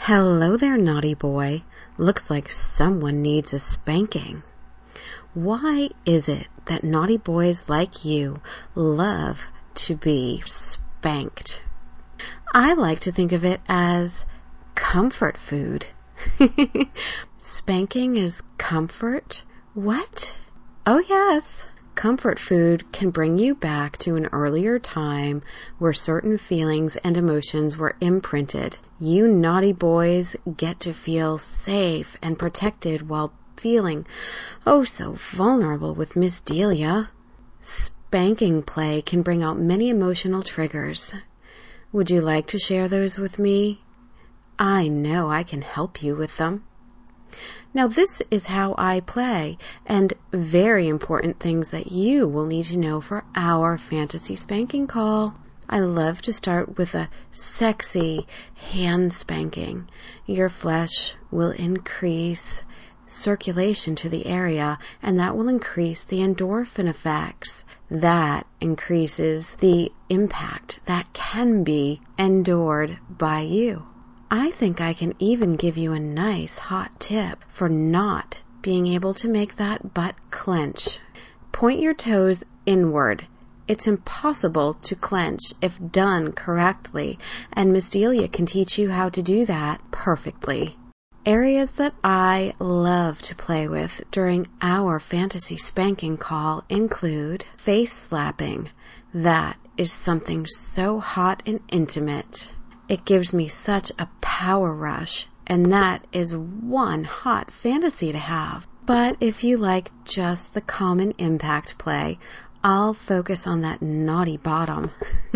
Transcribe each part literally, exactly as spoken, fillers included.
Hello there, naughty boy. Looks like someone needs a spanking. Why is it that naughty boys like you love to be spanked? I like to think of it as comfort food. Spanking is comfort? What? Oh yes. Comfort food can bring you back to an earlier time where certain feelings and emotions were imprinted. You naughty boys get to feel safe and protected while feeling oh so vulnerable with Miss Delia. Spanking play can bring out many emotional triggers. Would you like to share those with me? I know I can help you with them. Now this is how I play, and very important things that you will need to know for our fantasy spanking call. I love to start with a sexy hand spanking. Your flesh will increase circulation to the area, and that will increase the endorphin effects. That increases the impact that can be endured by you. I think I can even give you a nice hot tip for not being able to make that butt clench. Point your toes inward. It's impossible to clench if done correctly, and Miss Delia can teach you how to do that perfectly. Areas that I love to play with during our fantasy spanking call include face slapping. That is something so hot and intimate. It gives me such a power rush, and that is one hot fantasy to have. But if you like just the common impact play, I'll focus on that naughty bottom,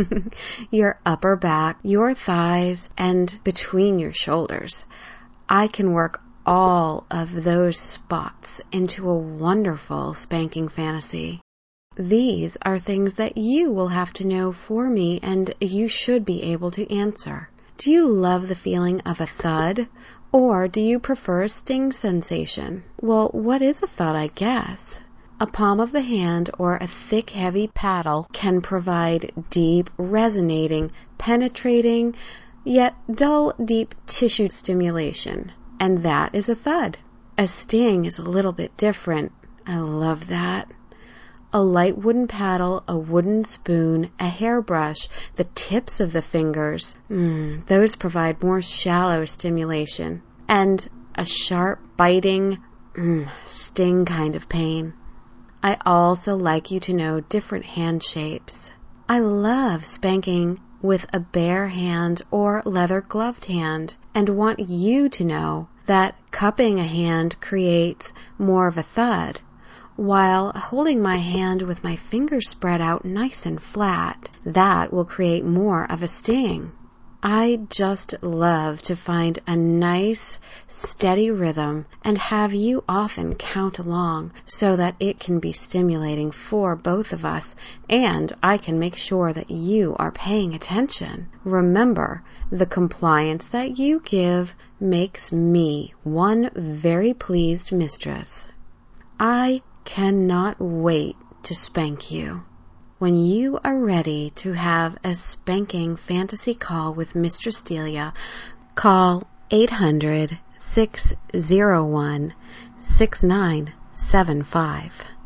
your upper back, your thighs, and between your shoulders. I can work all of those spots into a wonderful spanking fantasy. These are things that you will have to know for me, and you should be able to answer. Do you love the feeling of a thud, or do you prefer a sting sensation? Well, what is a thud, I guess? A palm of the hand or a thick, heavy paddle can provide deep, resonating, penetrating, yet dull, deep tissue stimulation, and that is a thud. A sting is a little bit different. I love that. A light wooden paddle, a wooden spoon, a hairbrush, the tips of the fingers, mm, those provide more shallow stimulation, and a sharp, biting, mm, sting kind of pain. I also like you to know different hand shapes. I love spanking with a bare hand or leather-gloved hand, and want you to know that cupping a hand creates more of a thud, while holding my hand with my fingers spread out nice and flat, that will create more of a sting. I just love to find a nice, steady rhythm and have you often count along so that it can be stimulating for both of us, and I can make sure that you are paying attention. Remember, the compliance that you give makes me one very pleased mistress. I cannot wait to spank you. When you are ready to have a spanking fantasy call with Mistress Delia, call eight hundred, six oh one, six nine seven five.